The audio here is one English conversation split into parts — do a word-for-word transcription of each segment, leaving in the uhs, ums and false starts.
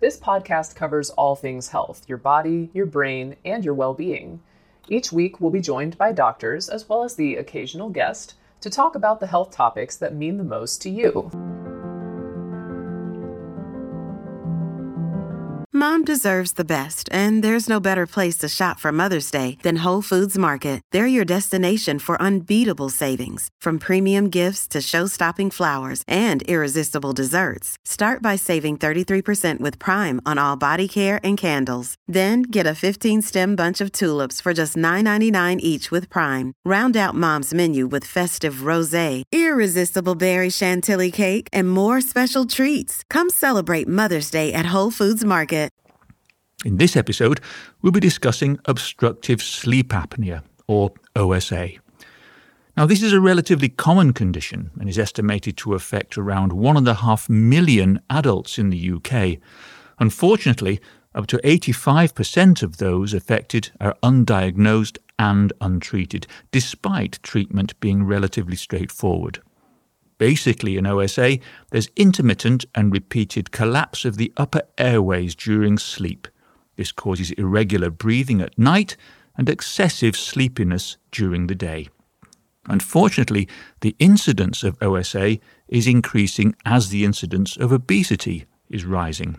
This podcast covers all things health, your body, your brain, and your well-being. Each week, we'll be joined by doctors, as well as the occasional guest, to talk about the health topics that mean the most to you. Mom deserves the best, and there's no better place to shop for Mother's Day than Whole Foods Market. They're your destination for unbeatable savings, from premium gifts to show-stopping flowers and irresistible desserts. Start by saving thirty-three percent with Prime on all body care and candles. Then get a fifteen-stem bunch of tulips for just nine ninety-nine each with Prime. Round out Mom's menu with festive rosé, irresistible berry chantilly cake, and more special treats. Come celebrate Mother's Day at Whole Foods Market. In this episode, we'll be discussing obstructive sleep apnea, or O S A. Now, this is a relatively common condition and is estimated to affect around one and a half million adults in the U K. Unfortunately, up to eighty-five percent of those affected are undiagnosed and untreated, despite treatment being relatively straightforward. Basically, in O S A, there's intermittent and repeated collapse of the upper airways during sleep. This causes irregular breathing at night and excessive sleepiness during the day. Unfortunately, the incidence of O S A is increasing as the incidence of obesity is rising.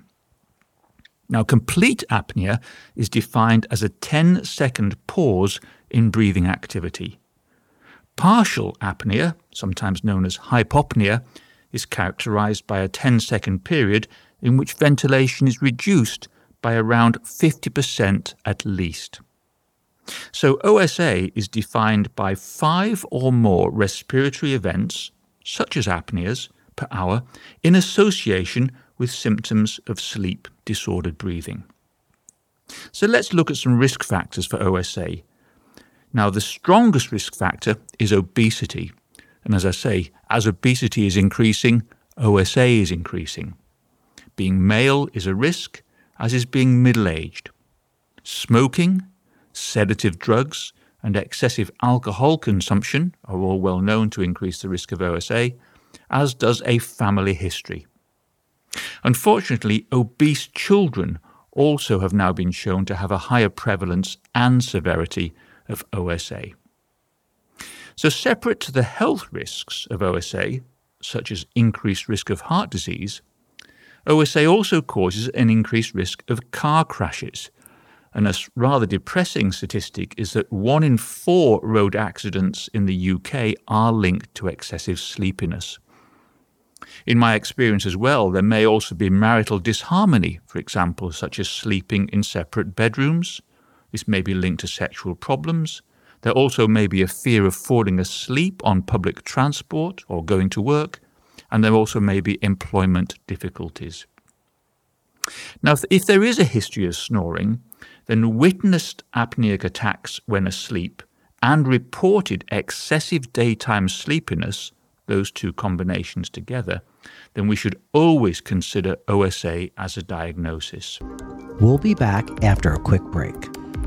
Now, complete apnea is defined as a ten-second pause in breathing activity. Partial apnea, sometimes known as hypopnea, is characterized by a ten-second period in which ventilation is reduced by around fifty percent at least. So O S A is defined by five or more respiratory events, such as apneas, per hour, in association with symptoms of sleep-disordered breathing. So let's look at some risk factors for O S A. Now, the strongest risk factor is obesity. And as I say, as obesity is increasing, O S A is increasing. Being male is a risk, as is being middle-aged. Smoking, sedative drugs, and excessive alcohol consumption are all well known to increase the risk of O S A, as does a family history. Unfortunately, obese children also have now been shown to have a higher prevalence and severity of O S A. So separate to the health risks of O S A, such as increased risk of heart disease, O S A also causes an increased risk of car crashes. And a rather depressing statistic is that one in four road accidents in the U K are linked to excessive sleepiness. In my experience as well, there may also be marital disharmony, for example, such as sleeping in separate bedrooms. This may be linked to sexual problems. There also may be a fear of falling asleep on public transport or going to work, and there also may be employment difficulties. Now, if there is a history of snoring, then witnessed apneic attacks when asleep and reported excessive daytime sleepiness, those two combinations together, then we should always consider O S A as a diagnosis. We'll be back after a quick break.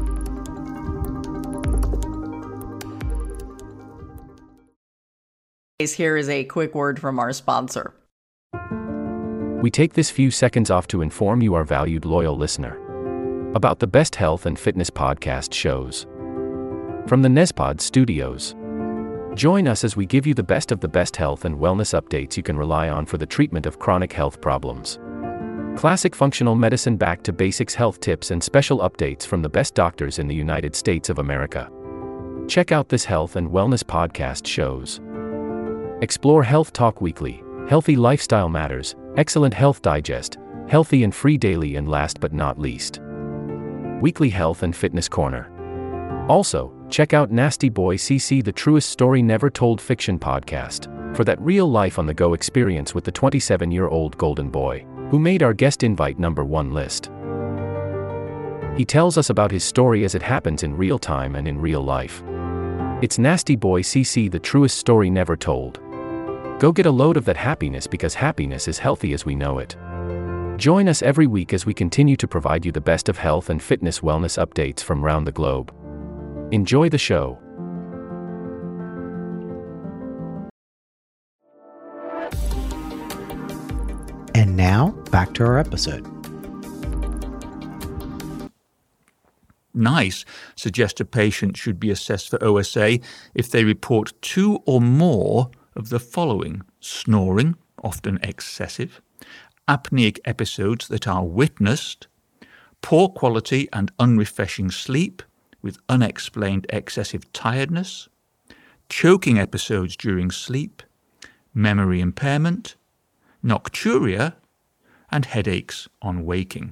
Here is a quick word from our sponsor. We take this few seconds off to inform you, our valued loyal listener, about the best health and fitness podcast shows from the Nezpod studios. Join us as we give you the best of the best health and wellness updates you can rely on for the treatment of chronic health problems. Classic functional medicine back to basics health tips and special updates from the best doctors in the United States of America. Check out this health and wellness podcast shows. Explore Health Talk Weekly, Healthy Lifestyle Matters, Excellent Health Digest, Healthy and Free Daily, and last but not least, Weekly Health and Fitness Corner. Also, check out Nasty Boy C C, the truest story never told fiction podcast, for that real life on the go experience with the twenty-seven-year-old golden boy, who made our guest invite number one list. He tells us about his story as it happens in real time and in real life. It's Nasty Boy C C, the truest story never told. Go get a load of that happiness, because happiness is healthy as we know it. Join us every week as we continue to provide you the best of health and fitness wellness updates from around the globe. Enjoy the show. And now, back to our episode. NICE suggests a patient should be assessed for O S A if they report two or more of the following: snoring, often excessive, apneic episodes that are witnessed, poor quality and unrefreshing sleep with unexplained excessive tiredness, choking episodes during sleep, memory impairment, nocturia, and headaches on waking.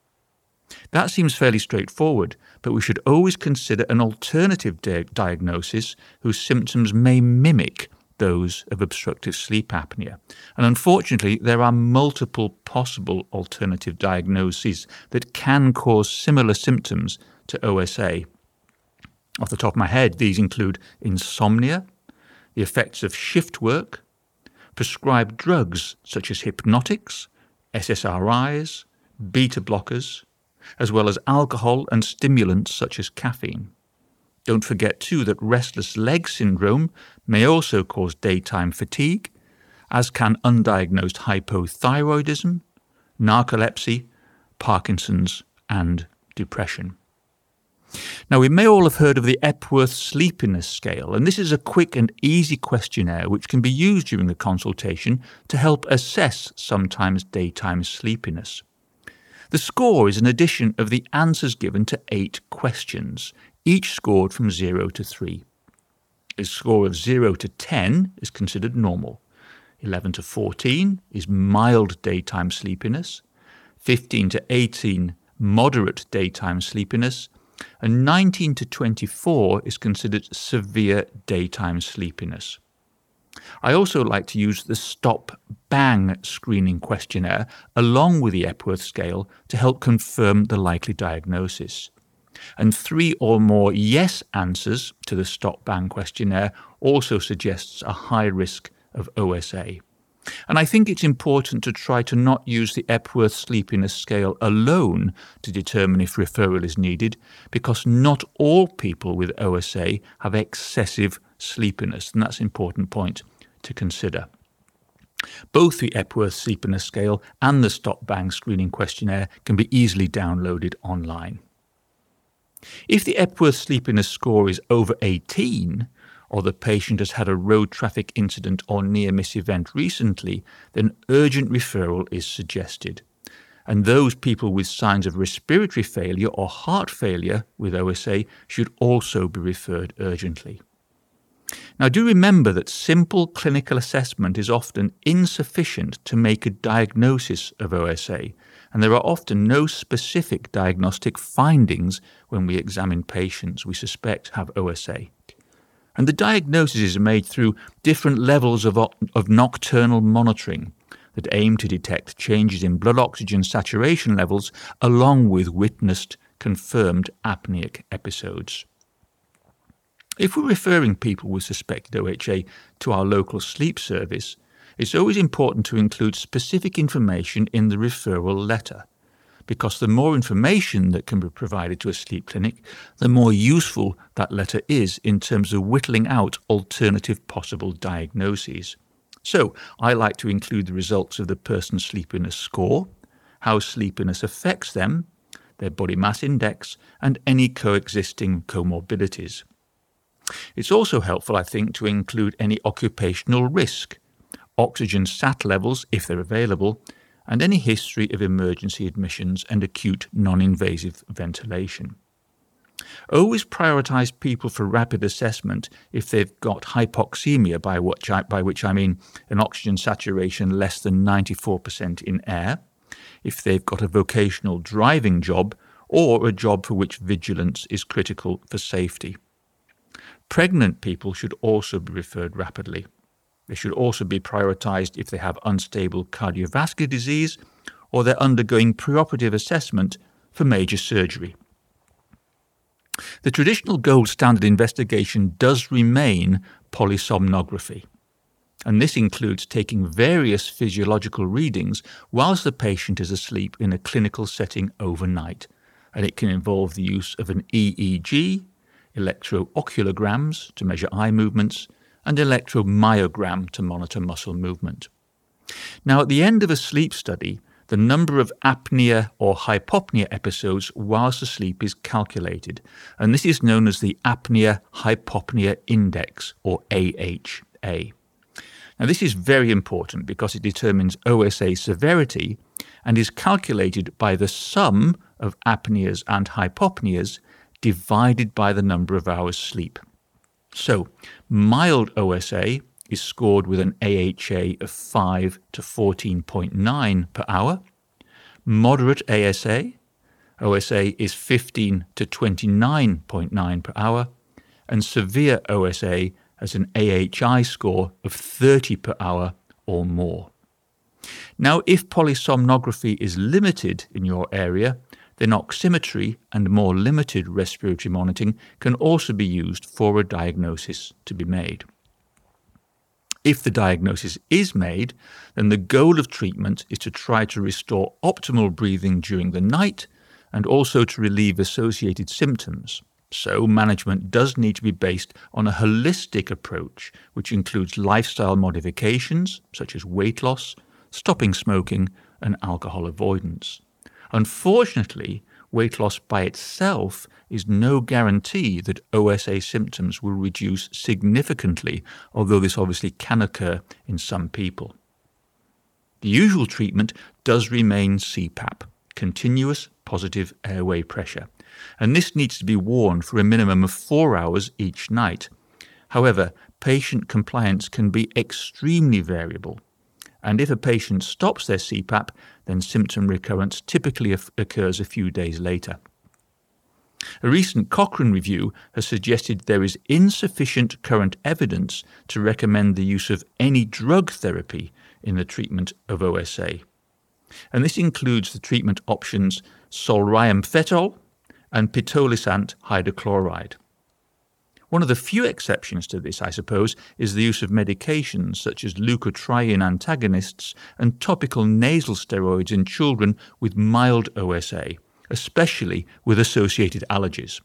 That seems fairly straightforward, but we should always consider an alternative di- diagnosis whose symptoms may mimic those of obstructive sleep apnea. And unfortunately, there are multiple possible alternative diagnoses that can cause similar symptoms to O S A. Off the top of my head, these include insomnia, the effects of shift work, prescribed drugs such as hypnotics, S S R Is, beta blockers, as well as alcohol and stimulants such as caffeine. Don't forget too that restless leg syndrome may also cause daytime fatigue, as can undiagnosed hypothyroidism, narcolepsy, Parkinson's, and depression. Now, we may all have heard of the Epworth Sleepiness Scale, and this is a quick and easy questionnaire which can be used during a consultation to help assess sometimes daytime sleepiness. The score is an addition of the answers given to eight questions, each scored from zero to three. A score of zero to ten is considered normal. eleven to fourteen is mild daytime sleepiness. fifteen to eighteen, moderate daytime sleepiness. And nineteen to twenty-four is considered severe daytime sleepiness. I also like to use the Stop-Bang screening questionnaire along with the Epworth scale to help confirm the likely diagnosis. And three or more yes answers to the Stop-Bang questionnaire also suggests a high risk of O S A. And I think it's important to try to not use the Epworth Sleepiness Scale alone to determine if referral is needed, because not all people with O S A have excessive sleepiness, and that's an important point to consider. Both the Epworth Sleepiness Scale and the Stop-Bang screening questionnaire can be easily downloaded online. If the Epworth Sleepiness score is over eighteen, or the patient has had a road traffic incident or near-miss event recently, then urgent referral is suggested. And those people with signs of respiratory failure or heart failure with O S A should also be referred urgently. Now, do remember that simple clinical assessment is often insufficient to make a diagnosis of O S A, and there are often no specific diagnostic findings when we examine patients we suspect have O S A. And the diagnosis is made through different levels of, of nocturnal monitoring that aim to detect changes in blood oxygen saturation levels along with witnessed confirmed apneic episodes. If we're referring people with suspected O H A to our local sleep service, it's always important to include specific information in the referral letter, because the more information that can be provided to a sleep clinic, the more useful that letter is in terms of whittling out alternative possible diagnoses. So I like to include the results of the person's sleepiness score, how sleepiness affects them, their body mass index, and any coexisting comorbidities. It's also helpful, I think, to include any occupational risk, oxygen sat levels if they're available, and any history of emergency admissions and acute non-invasive ventilation. Always prioritise people for rapid assessment if they've got hypoxemia, by which I, by which I mean an oxygen saturation less than ninety-four percent in air, if they've got a vocational driving job, or a job for which vigilance is critical for safety. Pregnant people should also be referred rapidly. They should also be prioritised if they have unstable cardiovascular disease or they're undergoing preoperative assessment for major surgery. The traditional gold standard investigation does remain polysomnography, and this includes taking various physiological readings whilst the patient is asleep in a clinical setting overnight, and it can involve the use of an E E G, electroculograms to measure eye movements, and electromyogram to monitor muscle movement. Now, at the end of a sleep study, the number of apnea or hypopnea episodes whilst asleep is calculated, and this is known as the Apnea-Hypopnea Index, or A H A. Now, this is very important because it determines O S A severity and is calculated by the sum of apneas and hypopneas divided by the number of hours sleep. So, mild O S A is scored with an A H A of five to fourteen point nine per hour. Moderate A S A, O S A is fifteen to twenty-nine point nine per hour, and severe O S A has an A H I score of thirty per hour or more. Now, if polysomnography is limited in your area, then oximetry and more limited respiratory monitoring can also be used for a diagnosis to be made. If the diagnosis is made, then the goal of treatment is to try to restore optimal breathing during the night and also to relieve associated symptoms. So management does need to be based on a holistic approach, which includes lifestyle modifications such as weight loss, stopping smoking, and alcohol avoidance. Unfortunately, weight loss by itself is no guarantee that O S A symptoms will reduce significantly, although this obviously can occur in some people. The usual treatment does remain C PAP, continuous positive airway pressure, and this needs to be worn for a minimum of four hours each night. However, patient compliance can be extremely variable, and if a patient stops their C PAP, then symptom recurrence typically occurs a few days later. A recent Cochrane review has suggested there is insufficient current evidence to recommend the use of any drug therapy in the treatment of O S A. And this includes the treatment options solriamfetol and pitolisant hydrochloride. One of the few exceptions to this, I suppose, is the use of medications such as leukotriene antagonists and topical nasal steroids in children with mild O S A, especially with associated allergies.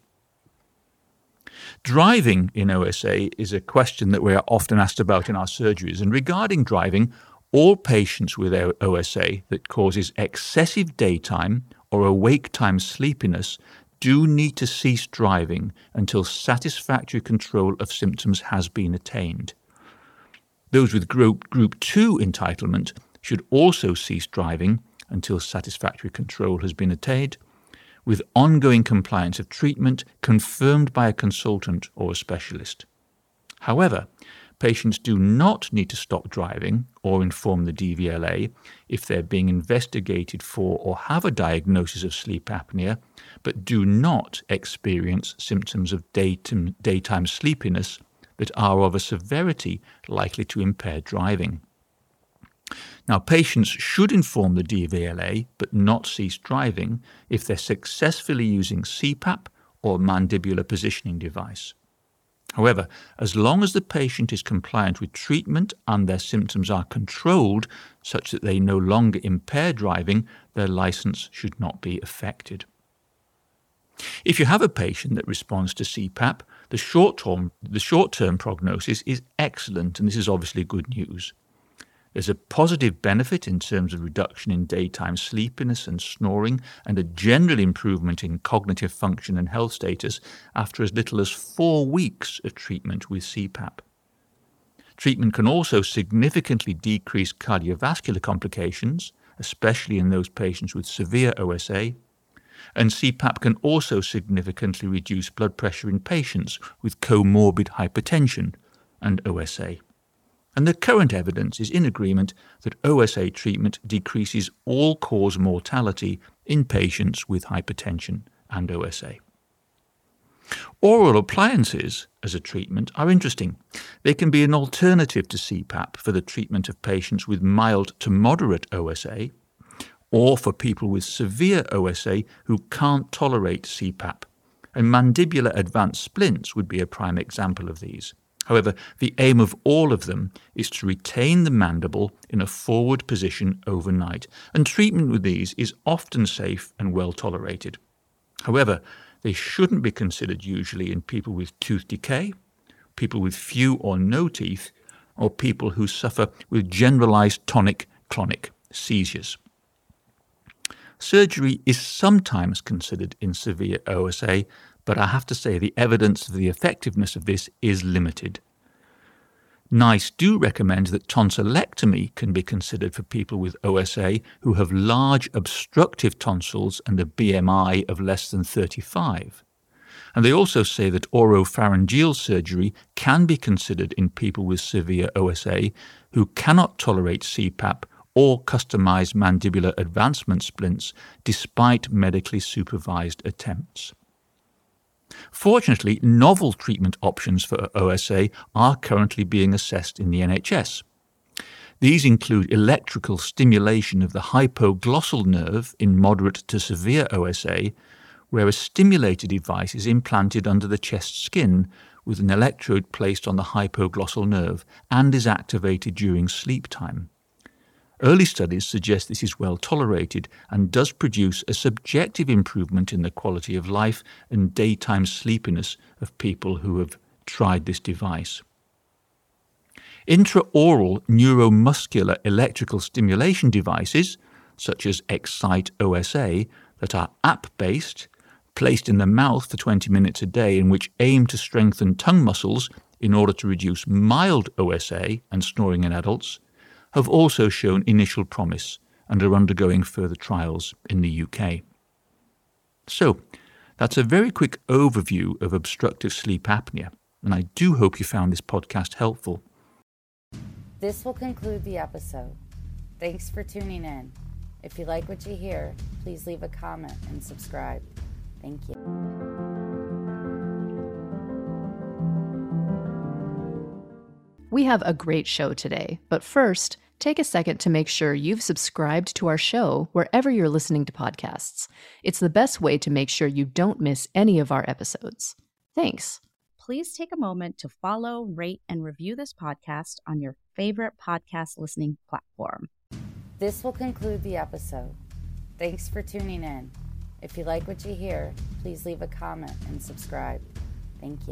Driving in O S A is a question that we are often asked about in our surgeries, and regarding driving, all patients with O S A that causes excessive daytime or awake time sleepiness do need to cease driving until satisfactory control of symptoms has been attained. Those with group, group two entitlement should also cease driving until satisfactory control has been attained, with ongoing compliance of treatment confirmed by a consultant or a specialist. However, patients do not need to stop driving or inform the D V L A if they're being investigated for or have a diagnosis of sleep apnea, but do not experience symptoms of daytime, daytime sleepiness that are of a severity likely to impair driving. Now, patients should inform the D V L A but not cease driving if they're successfully using C PAP or mandibular positioning device. However, as long as the patient is compliant with treatment and their symptoms are controlled such that they no longer impair driving, their license should not be affected. If you have a patient that responds to C PAP, the short-term, the short-term prognosis is excellent, and this is obviously good news. There's a positive benefit in terms of reduction in daytime sleepiness and snoring, and a general improvement in cognitive function and health status after as little as four weeks of treatment with C PAP. Treatment can also significantly decrease cardiovascular complications, especially in those patients with severe O S A, and C PAP can also significantly reduce blood pressure in patients with comorbid hypertension and O S A. And the current evidence is in agreement that O S A treatment decreases all-cause mortality in patients with hypertension and O S A. Oral appliances as a treatment are interesting. They can be an alternative to C PAP for the treatment of patients with mild to moderate O S A, or for people with severe O S A who can't tolerate C PAP. And mandibular advanced splints would be a prime example of these. However, the aim of all of them is to retain the mandible in a forward position overnight, and treatment with these is often safe and well tolerated. However, they shouldn't be considered usually in people with tooth decay, people with few or no teeth, or people who suffer with generalized tonic-clonic seizures. Surgery is sometimes considered in severe O S A, but I have to say the evidence of the effectiveness of this is limited. NICE do recommend that tonsillectomy can be considered for people with O S A who have large obstructive tonsils and a B M I of less than thirty-five. And they also say that oropharyngeal surgery can be considered in people with severe O S A who cannot tolerate C PAP or customized mandibular advancement splints despite medically supervised attempts. Fortunately, novel treatment options for O S A are currently being assessed in the N H S. These include electrical stimulation of the hypoglossal nerve in moderate to severe O S A, where a stimulator device is implanted under the chest skin with an electrode placed on the hypoglossal nerve and is activated during sleep time. Early studies suggest this is well tolerated and does produce a subjective improvement in the quality of life and daytime sleepiness of people who have tried this device. Intraoral neuromuscular electrical stimulation devices, such as Excite O S A, that are app-based, placed in the mouth for twenty minutes a day and which aim to strengthen tongue muscles in order to reduce mild O S A and snoring in adults, have also shown initial promise and are undergoing further trials in the U K. So, that's a very quick overview of obstructive sleep apnea, and I do hope you found this podcast helpful. This will conclude the episode. Thanks for tuning in. If you like what you hear, please leave a comment and subscribe. Thank you. We have a great show today, but first, take a second to make sure you've subscribed to our show wherever you're listening to podcasts. It's the best way to make sure you don't miss any of our episodes. Thanks. Please take a moment to follow, rate, and review this podcast on your favorite podcast listening platform. This will conclude the episode. Thanks for tuning in. If you like what you hear, please leave a comment and subscribe. Thank you.